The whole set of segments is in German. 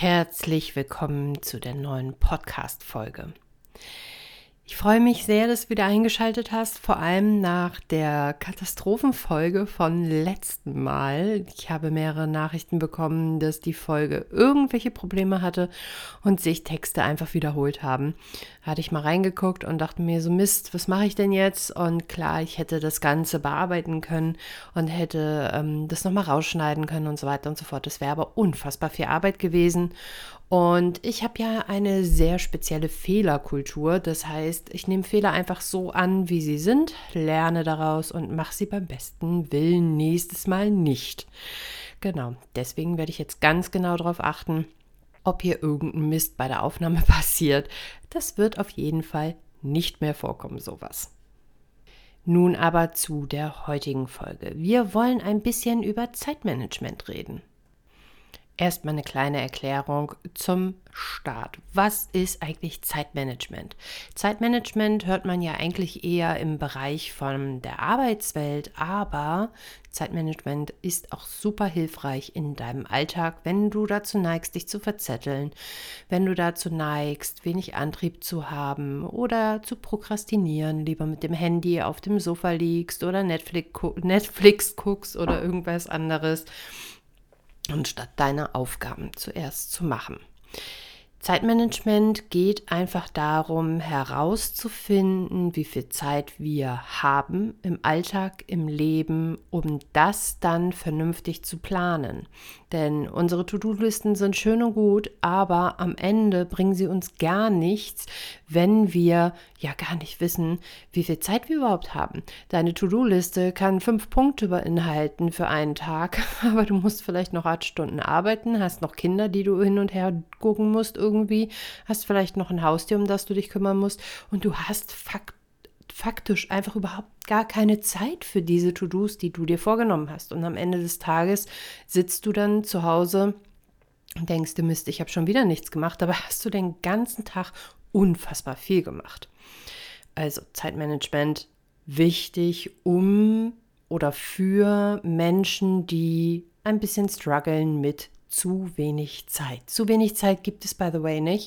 Herzlich willkommen zu der neuen Podcast-Folge. Ich freue mich sehr, dass du wieder eingeschaltet hast, vor allem nach der Katastrophenfolge von letzten Mal. Ich habe mehrere Nachrichten bekommen, dass die Folge irgendwelche Probleme hatte und sich Texte einfach wiederholt haben. Da hatte ich mal reingeguckt und dachte mir so, Mist, was mache ich denn jetzt? Und klar, ich hätte das Ganze bearbeiten können und hätte das nochmal rausschneiden können und so weiter und so fort. Das wäre aber unfassbar viel Arbeit gewesen. Und ich habe ja eine sehr spezielle Fehlerkultur. Das heißt, ich nehme Fehler einfach so an, wie sie sind, lerne daraus und mache sie beim besten Willen nächstes Mal nicht. Genau, deswegen werde ich jetzt ganz genau darauf achten, ob hier irgendein Mist bei der Aufnahme passiert. Das wird auf jeden Fall nicht mehr vorkommen, sowas. Nun aber zu der heutigen Folge. Wir wollen ein bisschen über Zeitmanagement reden. Erstmal eine kleine Erklärung zum Start. Was ist eigentlich Zeitmanagement? Zeitmanagement hört man ja eigentlich eher im Bereich von der Arbeitswelt, aber Zeitmanagement ist auch super hilfreich in deinem Alltag, wenn du dazu neigst, dich zu verzetteln, wenn du dazu neigst, wenig Antrieb zu haben oder zu prokrastinieren, lieber mit dem Handy auf dem Sofa liegst oder Netflix guckst oder irgendwas anderes, anstatt deine Aufgaben zuerst zu machen. Zeitmanagement geht einfach darum, herauszufinden, wie viel Zeit wir haben im Alltag, im Leben, um das dann vernünftig zu planen. Denn unsere To-Do-Listen sind schön und gut, aber am Ende bringen sie uns gar nichts, wenn wir ja gar nicht wissen, wie viel Zeit wir überhaupt haben. Deine To-Do-Liste kann 5 Punkte beinhalten für einen Tag, aber du musst vielleicht noch 8 Stunden arbeiten, hast noch Kinder, die du hin und her gucken musst irgendwie, hast vielleicht noch ein Haustier, um das du dich kümmern musst und du hast faktisch einfach überhaupt gar keine Zeit für diese To-Dos, die du dir vorgenommen hast. Und am Ende des Tages sitzt du dann zu Hause und denkst du, Mist, ich habe schon wieder nichts gemacht, aber hast du den ganzen Tag unfassbar viel gemacht. Also Zeitmanagement wichtig, um oder für Menschen, die ein bisschen strugglen mit zu wenig Zeit. Zu wenig Zeit gibt es, by the way, nicht.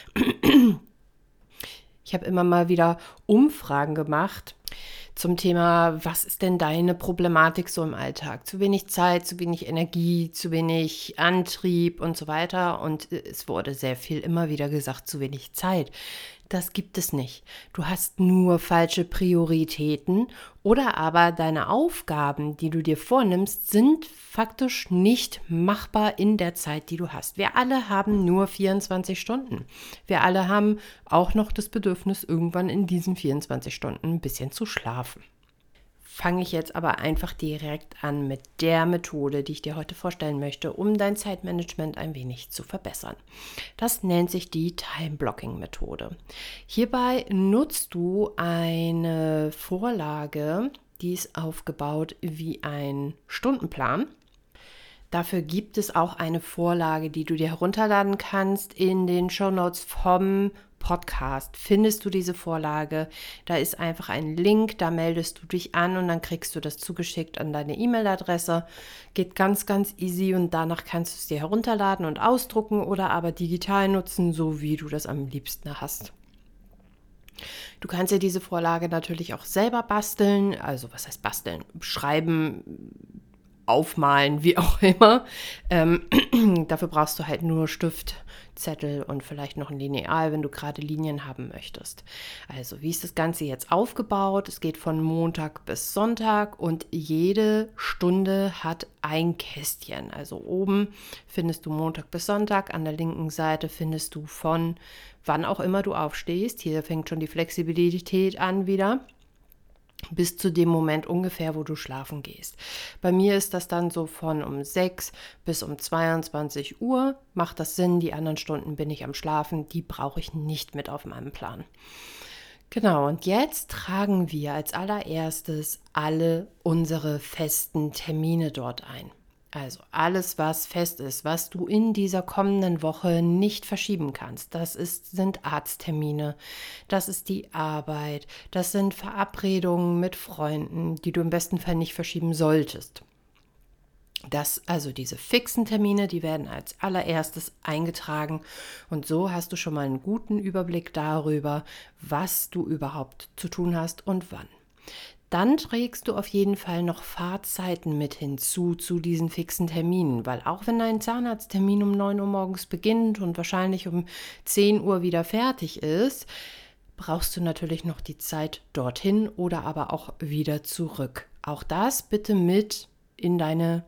Ich habe immer mal wieder Umfragen gemacht zum Thema, was ist denn deine Problematik so im Alltag? Zu wenig Zeit, zu wenig Energie, zu wenig Antrieb und so weiter. Und es wurde sehr viel immer wieder gesagt, zu wenig Zeit. Das gibt es nicht. Du hast nur falsche Prioritäten oder aber deine Aufgaben, die du dir vornimmst, sind faktisch nicht machbar in der Zeit, die du hast. Wir alle haben nur 24 Stunden. Wir alle haben auch noch das Bedürfnis, irgendwann in diesen 24 Stunden ein bisschen zu schlafen. Fange ich jetzt aber einfach direkt an mit der Methode, die ich dir heute vorstellen möchte, um dein Zeitmanagement ein wenig zu verbessern. Das nennt sich die Time-Blocking-Methode. Hierbei nutzt du eine Vorlage, die ist aufgebaut wie ein Stundenplan. Dafür gibt es auch eine Vorlage, die du dir herunterladen kannst. In den Shownotes vom Podcast findest du diese Vorlage. Da ist einfach ein Link, da meldest du dich an und dann kriegst du das zugeschickt an deine E-Mail-Adresse. Geht ganz, ganz easy und danach kannst du es dir herunterladen und ausdrucken oder aber digital nutzen, so wie du das am liebsten hast. Du kannst dir diese Vorlage natürlich auch selber basteln, also was heißt basteln? Schreiben, aufmalen, wie auch immer. Dafür brauchst du halt nur Stift, Zettel und vielleicht noch ein Lineal, wenn du gerade Linien haben möchtest. Also, wie ist das Ganze jetzt aufgebaut? Es geht von Montag bis Sonntag und jede Stunde hat ein Kästchen. Also oben findest du Montag bis Sonntag, an der linken Seite findest du von wann auch immer du aufstehst. Hier fängt schon die Flexibilität an wieder. Bis zu dem Moment ungefähr, wo du schlafen gehst. Bei mir ist das dann so von um 6 bis um 22 Uhr. Macht das Sinn? Die anderen Stunden bin ich am Schlafen. Die brauche ich nicht mit auf meinem Plan. Genau, und jetzt tragen wir als allererstes alle unsere festen Termine dort ein. Also alles, was fest ist, was du in dieser kommenden Woche nicht verschieben kannst, sind Arzttermine, das ist die Arbeit, das sind Verabredungen mit Freunden, die du im besten Fall nicht verschieben solltest. Also diese fixen Termine, die werden als allererstes eingetragen und so hast du schon mal einen guten Überblick darüber, was du überhaupt zu tun hast und wann. Dann trägst du auf jeden Fall noch Fahrzeiten mit hinzu zu diesen fixen Terminen, weil auch wenn dein Zahnarzttermin um 9 Uhr morgens beginnt und wahrscheinlich um 10 Uhr wieder fertig ist, brauchst du natürlich noch die Zeit dorthin oder aber auch wieder zurück. Auch das bitte mit in deine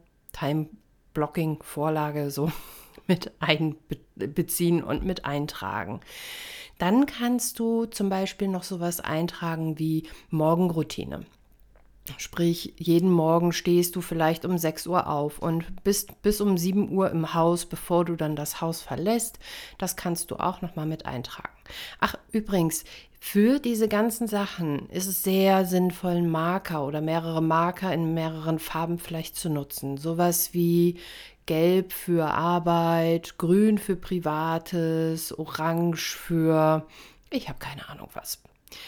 Time-Blocking-Vorlage so mit einbeziehen und mit eintragen. Dann kannst du zum Beispiel noch sowas eintragen wie Morgenroutine. Sprich, jeden Morgen stehst du vielleicht um 6 Uhr auf und bist bis um 7 Uhr im Haus, bevor du dann das Haus verlässt. Das kannst du auch nochmal mit eintragen. Ach, übrigens, für diese ganzen Sachen ist es sehr sinnvoll, einen Marker oder mehrere Marker in mehreren Farben vielleicht zu nutzen. Sowas wie Gelb für Arbeit, Grün für Privates, Orange für, ich habe keine Ahnung was.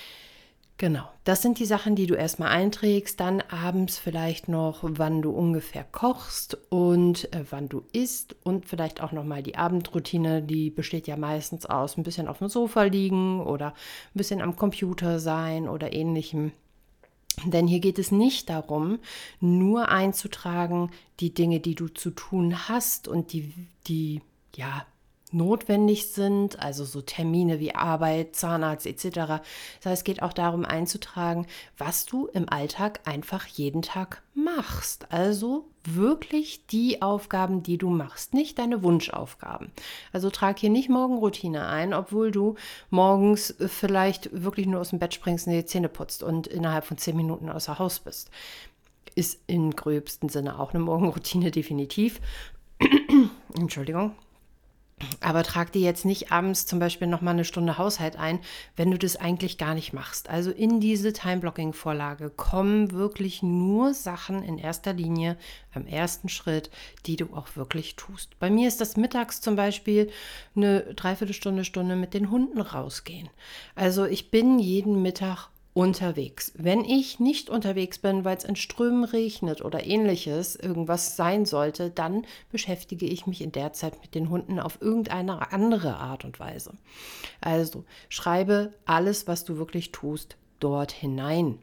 Genau, das sind die Sachen, die du erstmal einträgst, dann abends vielleicht noch, wann du ungefähr kochst und wann du isst und vielleicht auch nochmal die Abendroutine, die besteht ja meistens aus ein bisschen auf dem Sofa liegen oder ein bisschen am Computer sein oder ähnlichem. Denn hier geht es nicht darum, nur einzutragen die Dinge, die du zu tun hast und die ja, notwendig sind, also so Termine wie Arbeit, Zahnarzt etc. Das heißt, es geht auch darum einzutragen, was du im Alltag einfach jeden Tag machst. Also wirklich die Aufgaben, die du machst, nicht deine Wunschaufgaben. Also trag hier nicht Morgenroutine ein, obwohl du morgens vielleicht wirklich nur aus dem Bett springst und die Zähne putzt und innerhalb von 10 Minuten außer Haus bist. Ist im gröbsten Sinne auch eine Morgenroutine definitiv. Entschuldigung. Aber trag dir jetzt nicht abends zum Beispiel nochmal eine Stunde Haushalt ein, wenn du das eigentlich gar nicht machst. Also in diese Time-Blocking-Vorlage kommen wirklich nur Sachen in erster Linie am ersten Schritt, die du auch wirklich tust. Bei mir ist das mittags zum Beispiel eine Dreiviertelstunde, Stunde mit den Hunden rausgehen. Also ich bin jeden Mittag unterwegs. Wenn ich nicht unterwegs bin, weil es in Strömen regnet oder ähnliches, irgendwas sein sollte, dann beschäftige ich mich in der Zeit mit den Hunden auf irgendeine andere Art und Weise. Also schreibe alles, was du wirklich tust, dort hinein.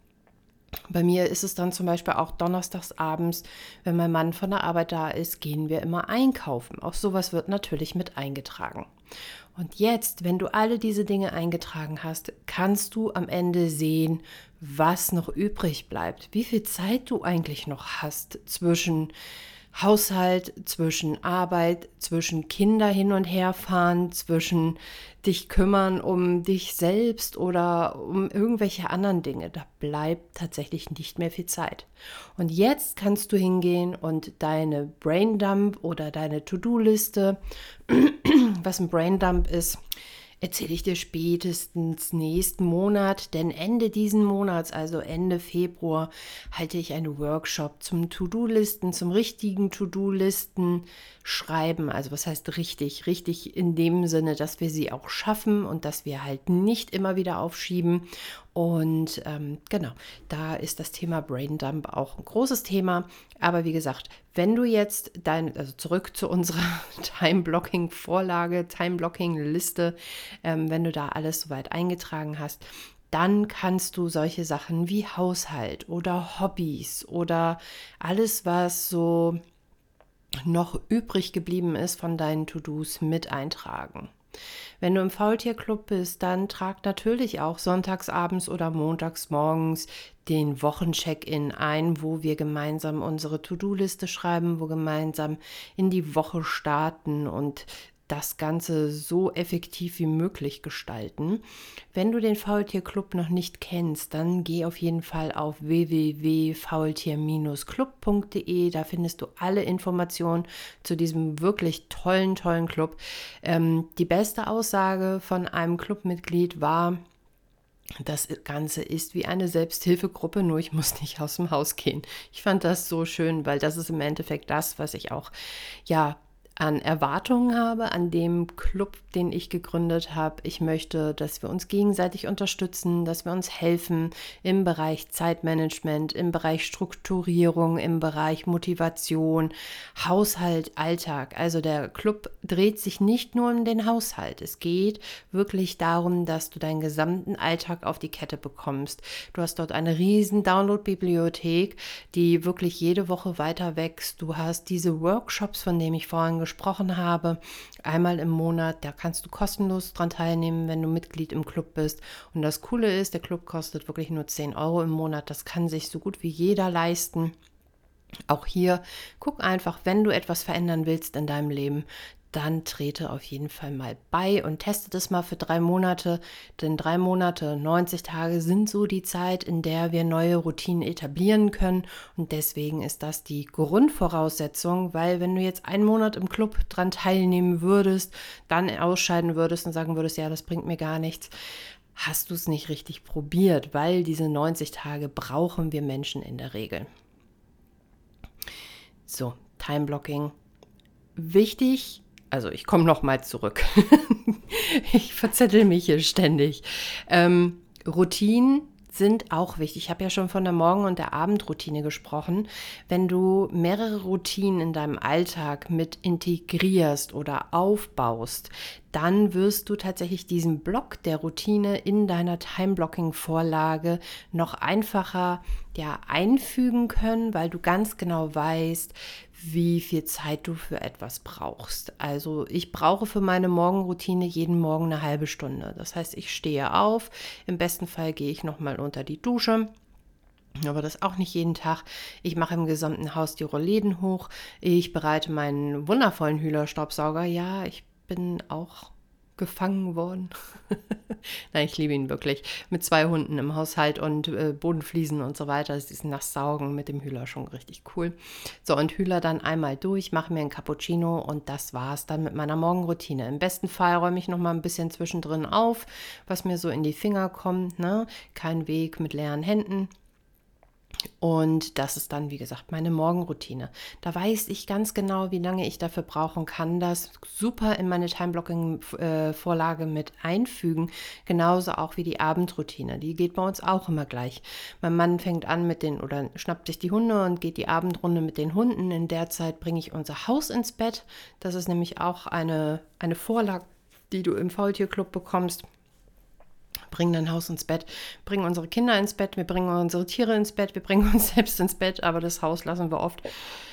Bei mir ist es dann zum Beispiel auch donnerstags abends, wenn mein Mann von der Arbeit da ist, gehen wir immer einkaufen. Auch sowas wird natürlich mit eingetragen. Und jetzt, wenn du alle diese Dinge eingetragen hast, kannst du am Ende sehen, was noch übrig bleibt, wie viel Zeit du eigentlich noch hast zwischen Haushalt, zwischen Arbeit, zwischen Kinder hin und her fahren, zwischen dich kümmern um dich selbst oder um irgendwelche anderen Dinge. Da bleibt tatsächlich nicht mehr viel Zeit. Und jetzt kannst du hingehen und deine Braindump oder deine To-Do-Liste, was ein Braindump ist, erzähle ich dir spätestens nächsten Monat, denn Ende diesen Monats, also Ende Februar, halte ich einen Workshop zum To-Do-Listen, zum richtigen To-Do-Listen schreiben. Also was heißt richtig? Richtig in dem Sinne, dass wir sie auch schaffen und dass wir halt nicht immer wieder aufschieben. Und genau, da ist das Thema Braindump auch ein großes Thema. Aber wie gesagt, wenn du jetzt also zurück zu unserer Time-Blocking-Vorlage, Time-Blocking-Liste, wenn du da alles soweit eingetragen hast, dann kannst du solche Sachen wie Haushalt oder Hobbys oder alles, was so noch übrig geblieben ist von deinen To-Dos mit eintragen. Wenn du im Faultierclub bist, dann trag natürlich auch sonntags abends oder montags morgens den Wochencheck-in ein, wo wir gemeinsam unsere To-Do-Liste schreiben, wo gemeinsam in die Woche starten und das Ganze so effektiv wie möglich gestalten. Wenn du den Faultierclub noch nicht kennst, dann geh auf jeden Fall auf www.faultier-club.de. Da findest du alle Informationen zu diesem wirklich tollen Club. Die beste Aussage von einem Clubmitglied war: Das Ganze ist wie eine Selbsthilfegruppe, nur ich muss nicht aus dem Haus gehen. Ich fand das so schön, weil das ist im Endeffekt das, was ich auch, ja, an Erwartungen habe an dem Club, den ich gegründet habe. Ich möchte, dass wir uns gegenseitig unterstützen, dass wir uns helfen im Bereich Zeitmanagement, im Bereich Strukturierung, im Bereich Motivation, Haushalt, Alltag. Also der Club dreht sich nicht nur um den Haushalt. Es geht wirklich darum, dass du deinen gesamten Alltag auf die Kette bekommst. Du hast dort eine riesen Download-Bibliothek, die wirklich jede Woche weiter wächst. Du hast diese Workshops, von denen ich vorhin gesprochen habe, einmal im Monat. Da kannst du kostenlos dran teilnehmen, wenn du Mitglied im Club bist. Und das Coole ist, der Club kostet wirklich nur 10 Euro im Monat. Das kann sich so gut wie jeder leisten. Auch hier, guck einfach, wenn du etwas verändern willst in deinem Leben, dann trete auf jeden Fall mal bei und teste das mal für 3 Monate. Denn 3 Monate, 90 Tage sind so die Zeit, in der wir neue Routinen etablieren können. Und deswegen ist das die Grundvoraussetzung, weil wenn du jetzt einen Monat im Club dran teilnehmen würdest, dann ausscheiden würdest und sagen würdest, ja, das bringt mir gar nichts, hast du es nicht richtig probiert, weil diese 90 Tage brauchen wir Menschen in der Regel. So, Timeblocking. Wichtig, also ich komme nochmal zurück. Ich verzettel mich hier ständig. Routinen sind auch wichtig. Ich habe ja schon von der Morgen- und der Abendroutine gesprochen. Wenn du mehrere Routinen in deinem Alltag mit integrierst oder aufbaust, dann wirst du tatsächlich diesen Block der Routine in deiner Time-Blocking-Vorlage noch einfacher einfügen können, weil du ganz genau weißt, wie viel Zeit du für etwas brauchst. Also ich brauche für meine Morgenroutine jeden Morgen eine halbe Stunde. Das heißt, ich stehe auf, im besten Fall gehe ich nochmal unter die Dusche. Aber das auch nicht jeden Tag. Ich mache im gesamten Haus die Rollläden hoch. Ich bereite meinen wundervollen Hühlerstaubsauger. Ja, ich bin auch gefangen worden. Nein, ich liebe ihn wirklich. Mit 2 Hunden im Haushalt und Bodenfliesen und so weiter. Das ist Nasssaugen mit dem Hühler schon richtig cool. So, und Hühler dann einmal durch, mache mir einen Cappuccino und das war's dann mit meiner Morgenroutine. Im besten Fall räume ich noch mal ein bisschen zwischendrin auf, was mir so in die Finger kommt. Ne? Kein Weg mit leeren Händen. Und das ist dann, wie gesagt, meine Morgenroutine. Da weiß ich ganz genau, wie lange ich dafür brauchen kann, das super in meine Time-Blocking-Vorlage mit einfügen. Genauso auch wie die Abendroutine. Die geht bei uns auch immer gleich. Mein Mann fängt an oder schnappt sich die Hunde und geht die Abendrunde mit den Hunden. In der Zeit bringe ich unser Haus ins Bett. Das ist nämlich auch eine Vorlage, die du im Faultierclub bekommst. Bringen dein Haus ins Bett, bringen unsere Kinder ins Bett, wir bringen unsere Tiere ins Bett, wir bringen uns selbst ins Bett, aber das Haus lassen wir oft,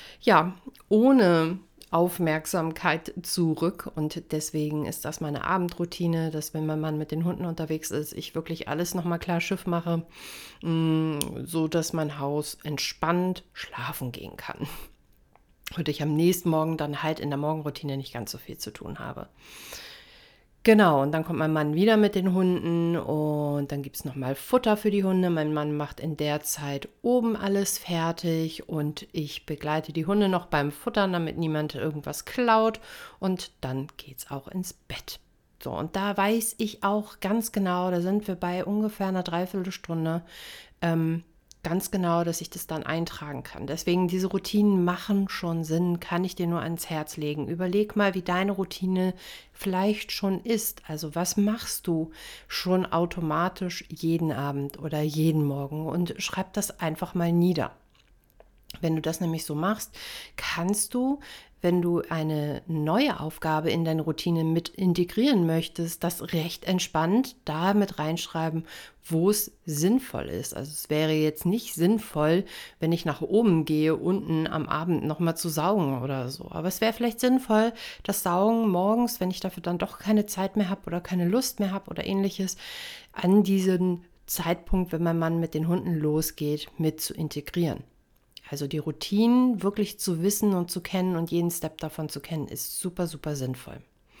ohne Aufmerksamkeit zurück. Und deswegen ist das meine Abendroutine, dass wenn mein Mann mit den Hunden unterwegs ist, ich wirklich alles nochmal klar Schiff mache, so dass mein Haus entspannt schlafen gehen kann. Und ich am nächsten Morgen dann halt in der Morgenroutine nicht ganz so viel zu tun habe. Genau, und dann kommt mein Mann wieder mit den Hunden und dann gibt es nochmal Futter für die Hunde. Mein Mann macht in der Zeit oben alles fertig und ich begleite die Hunde noch beim Futtern, damit niemand irgendwas klaut und dann geht's auch ins Bett. So, und da weiß ich auch ganz genau, da sind wir bei ungefähr einer Dreiviertelstunde, ganz genau, dass ich das dann eintragen kann. Deswegen, diese Routinen machen schon Sinn, kann ich dir nur ans Herz legen. Überleg mal, wie deine Routine vielleicht schon ist. Also was machst du schon automatisch jeden Abend oder jeden Morgen und schreib das einfach mal nieder. Wenn du das nämlich so machst, kannst du, wenn du eine neue Aufgabe in deine Routine mit integrieren möchtest, das recht entspannt da mit reinschreiben, wo es sinnvoll ist. Also es wäre jetzt nicht sinnvoll, wenn ich nach oben gehe, unten am Abend nochmal zu saugen oder so. Aber es wäre vielleicht sinnvoll, das Saugen morgens, wenn ich dafür dann doch keine Zeit mehr habe oder keine Lust mehr habe oder ähnliches, an diesen Zeitpunkt, wenn mein Mann mit den Hunden losgeht, mit zu integrieren. Also die Routinen wirklich zu wissen und zu kennen und jeden Step davon zu kennen, ist super, super sinnvoll.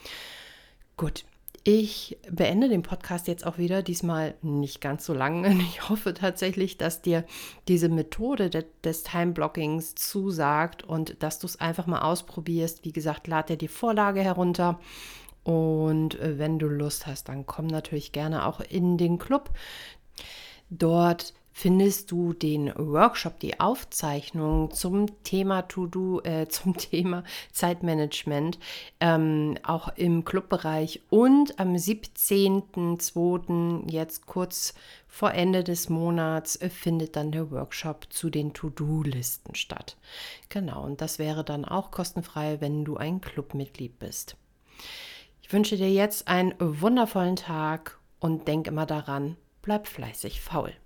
Gut, ich beende den Podcast jetzt auch wieder, diesmal nicht ganz so lang. Ich hoffe tatsächlich, dass dir diese Methode des Time-Blockings zusagt und dass du es einfach mal ausprobierst. Wie gesagt, lad dir die Vorlage herunter. Und wenn du Lust hast, dann komm natürlich gerne auch in den Club. Dort findest du den Workshop, die Aufzeichnung zum Thema zum Thema Zeitmanagement, auch im Clubbereich. Und am 17.02., jetzt kurz vor Ende des Monats, findet dann der Workshop zu den To-Do-Listen statt. Genau, und das wäre dann auch kostenfrei, wenn du ein Clubmitglied bist. Ich wünsche dir jetzt einen wundervollen Tag und denk immer daran, bleib fleißig faul.